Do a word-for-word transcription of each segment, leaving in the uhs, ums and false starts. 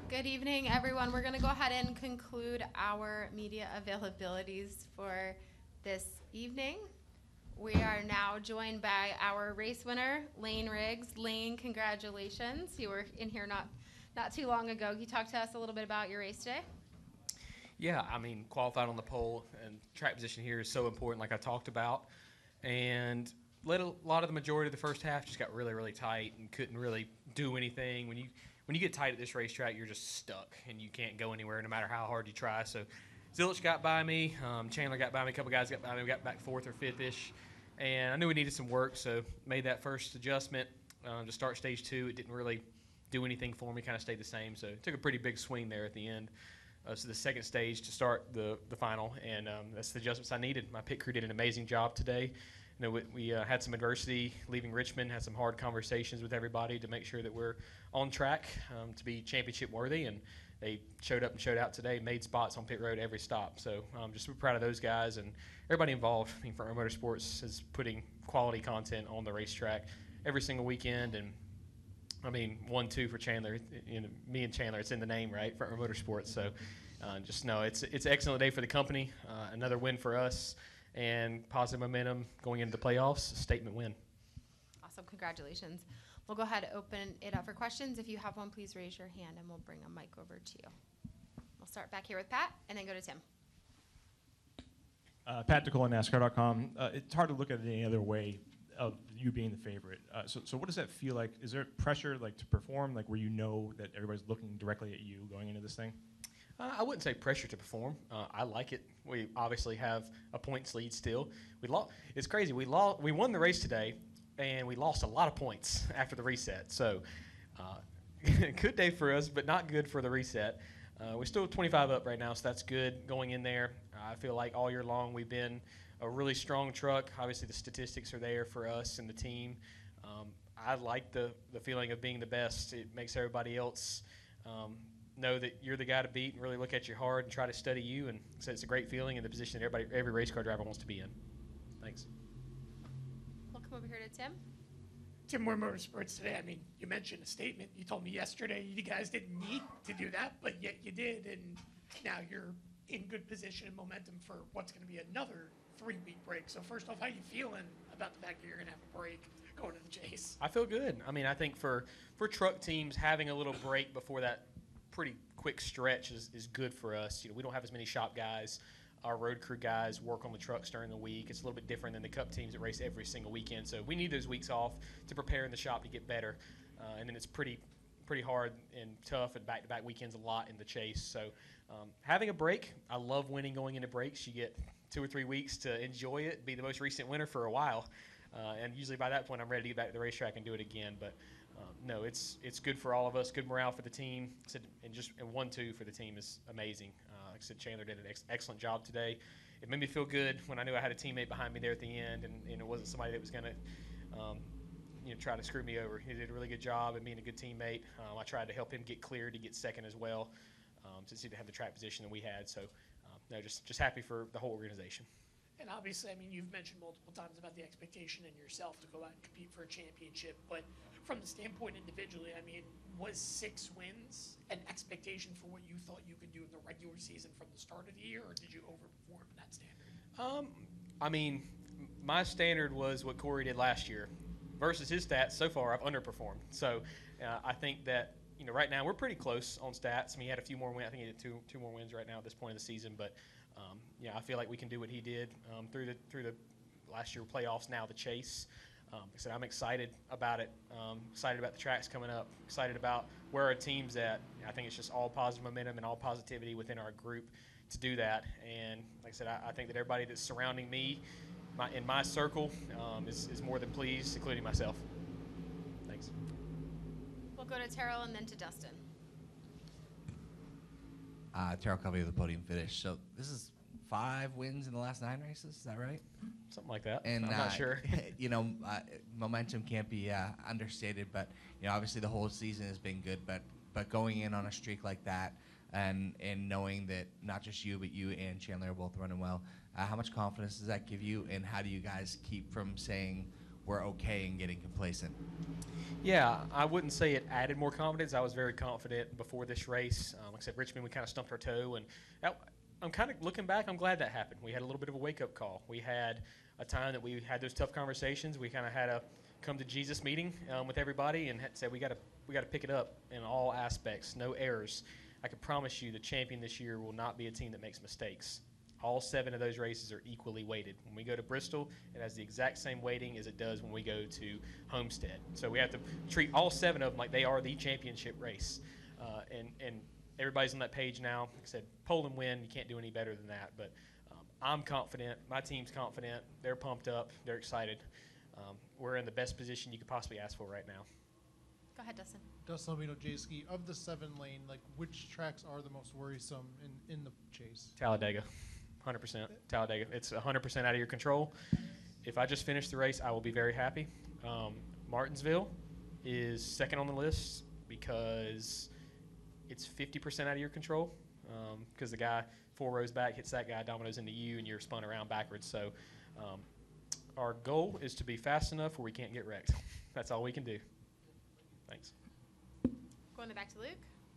Good evening, everyone. We're going to go ahead and conclude our media availabilities for this evening. We are now joined by our race winner, Lane Riggs. Lane, congratulations. You were in here not, not too long ago. Can you talk to us a little bit about your race today? Yeah, I mean, qualified on the pole, and track position here is so important, like I talked about. And let a lot of the majority of the first half just got really, really tight and couldn't really do anything. When you when you get tight at this racetrack, you're just stuck and you can't go anywhere no matter how hard you try. So Zilch got by me, um, Chandler got by me, a couple guys got by me. We got back fourth or fifth-ish, and I knew we needed some work, so made that first adjustment um, to start stage two. It didn't really do anything for me, kind of stayed the same. So it took a pretty big swing there at the end. Uh, so the second stage to start the, the final, and um, that's the adjustments I needed. My pit crew did an amazing job today. You know, we, we uh, had some adversity leaving Richmond, had some hard conversations with everybody to make sure that we're on track um, to be championship worthy, and they showed up and showed out today, made spots on pit road every stop. So I'm um, just super proud of those guys and everybody involved. I mean, Front Row Motorsports is putting quality content on the racetrack every single weekend, and I mean, one, two for Chandler. You know, me and Chandler, it's in the name, right? Front Row Motorsports. So uh, just know it's it's an excellent day for the company. Uh, another win for us, and positive momentum going into the playoffs. Statement win. Awesome. Congratulations. We'll go ahead and open it up for questions. If you have one, please raise your hand, and we'll bring a mic over to you. We'll start back here with Pat, and then go to Tim. Uh, Pat DeCola, NASCAR dot com. Uh, it's hard to look at it any other way of you being the favorite. Uh, so, so what does that feel like? Is there pressure, like, to perform, like where you know that everybody's looking directly at you going into this thing? Uh, I wouldn't say pressure to perform. Uh, I like it. We obviously have a points lead still. We lost. It's crazy. We lost. We won the race today, and we lost a lot of points after the reset. So, uh, good day for us, but not good for the reset. Uh, we're still twenty-five up right now, so that's good going in there. Uh, I feel like all year long we've been a really strong truck. Obviously, the statistics are there for us and the team. Um, I like the, the feeling of being the best. It makes everybody else um, know that you're the guy to beat and really look at you hard and try to study you. And so it's a great feeling in the position that everybody, every race car driver wants to be in. Thanks. We'll come over here to Tim. Tim Moore Motorsports today. I mean, you mentioned a statement. You told me yesterday you guys didn't need to do that, but yet you did, and now you're in good position and momentum for what's going to be another three-week break. So first off, how you feeling about the fact that you're going to have a break going to the chase? I feel good. I mean, I think for, for truck teams, having a little break before that pretty quick stretch is, is good for us. You know, we don't have as many shop guys. Our road crew guys work on the trucks during the week. It's a little bit different than the Cup teams that race every single weekend. So we need those weeks off to prepare in the shop to get better. Uh, and then it's pretty pretty hard and tough and back-to-back weekends a lot in the chase. So um, having a break, I love winning going into breaks. You get two or three weeks to enjoy it, be the most recent winner for a while. Uh, and usually by that point, I'm ready to get back to the racetrack and do it again. But um, no, it's it's good for all of us, good morale for the team. And just and one two for the team is amazing. Uh, like I said, Chandler did an ex- excellent job today. It made me feel good when I knew I had a teammate behind me there at the end, and, and it wasn't somebody that was going to um, you know, try to screw me over. He did a really good job at being a good teammate. Um, I tried to help him get cleared to get second as well, um, since he didn't have the track position that we had. So, um, no, just just happy for the whole organization. And obviously, I mean, you've mentioned multiple times about the expectation in yourself to go out and compete for a championship. But from the standpoint individually, I mean, was six wins an expectation for what you thought you could do in the regular season from the start of the year, or did you overperform that standard? Um, I mean, my standard was what Corey did last year. Versus his stats, so far I've underperformed. So uh, I think that, you know, right now we're pretty close on stats. I mean, he had a few more wins. I think he had two two more wins right now at this point of the season. But um, yeah, I feel like we can do what he did um, through the through the last year playoffs. Now the chase. Um, like I said, I'm excited about it. Um, excited about the tracks coming up. Excited about where our team's at. I think it's just all positive momentum and all positivity within our group to do that. And like I said, I, I think that everybody that's surrounding me. My, in my circle um, is, is more than pleased, including myself. Thanks. We'll go to Terrell and then to Dustin. Uh, Terrell Covey with the podium finish. So this is five wins in the last nine races. Is that right? Something like that. And I'm uh, not sure. you know, uh, momentum can't be uh, understated. But you know, obviously the whole season has been good. But but going in on a streak like that, and and knowing that not just you but you and Chandler are both running well, uh, how much confidence does that give you? And how do you guys keep from saying, we're okay and getting complacent? Yeah, I wouldn't say it added more confidence. I was very confident before this race. Um, like I said, Richmond, we kind of stumped our toe, and that, I'm kind of looking back. I'm glad that happened. We had a little bit of a wake-up call. We had a time that we had those tough conversations. We kind of had a come to Jesus meeting um, with everybody and had said we got to we got to pick it up in all aspects, no errors. I can promise you, the champion this year will not be a team that makes mistakes. All seven of those races are equally weighted. When we go to Bristol, it has the exact same weighting as it does when we go to Homestead. So we have to treat all seven of them like they are the championship race. Uh, and, and everybody's on that page now. Like I said, poll and win, you can't do any better than that. But um, I'm confident. My team's confident. They're pumped up. They're excited. Um, we're in the best position you could possibly ask for right now. Go ahead, Dustin. Dustin Albino, J-Ski. Of the seven lane, like which tracks are the most worrisome in, in the chase? Talladega. one hundred percent Talladega. It's one hundred percent out of your control. If I just finish the race, I will be very happy. Um, Martinsville is second on the list because it's fifty percent out of your control because um, the guy four rows back hits that guy, dominoes into you, and you're spun around backwards. So um, our goal is to be fast enough where we can't get wrecked. That's all we can do. Thanks. Going back to Luke.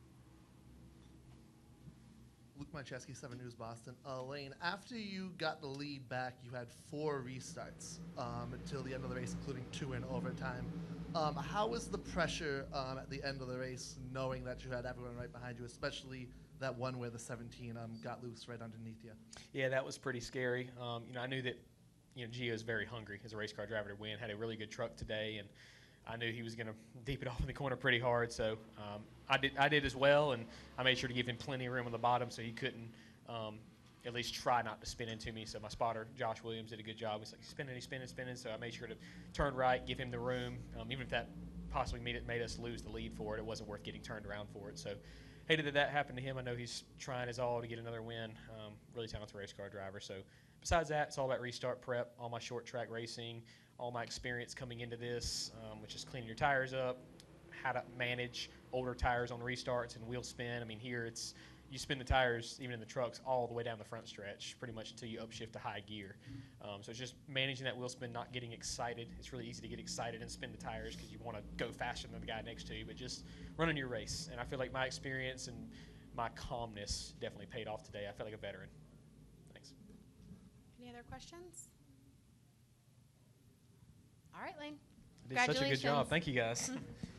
Luke Mancheski, seven News Boston. Uh, Lane, after you got the lead back, you had four restarts um, until the end of the race, including two in overtime. Um, how was the pressure um, at the end of the race, knowing that you had everyone right behind you, especially that one where the seventeen um, got loose right underneath you? Yeah, that was pretty scary. Um, you know, I knew that, you know, Gio is very hungry as a race car driver to win. Had a really good truck today, and I knew he was going to deep it off in the corner pretty hard. So um, I did I did as well, and I made sure to give him plenty of room on the bottom so he couldn't um, at least try not to spin into me. So my spotter, Josh Williams, did a good job. He's like, spinning, he's spinning, spinning. So I made sure to turn right, give him the room. Um, even if that possibly made, it, made us lose the lead for it, it wasn't worth getting turned around for it. So hated that that happened to him. I know he's trying his all to get another win. Um, really talented race car driver. So besides that, it's all about restart prep, all my short track racing, all my experience coming into this, um, which is cleaning your tires up, how to manage older tires on restarts and wheel spin. I mean, here it's you spin the tires, even in the trucks, all the way down the front stretch, pretty much until you upshift to high gear. Um, so it's just managing that wheel spin, not getting excited. It's really easy to get excited and spin the tires because you want to go faster than the guy next to you, but just running your race. And I feel like my experience and my calmness definitely paid off today. I felt like a veteran. Thanks. Any other questions? All right, Lane. Did such a good job. Congratulations. Thank you, guys.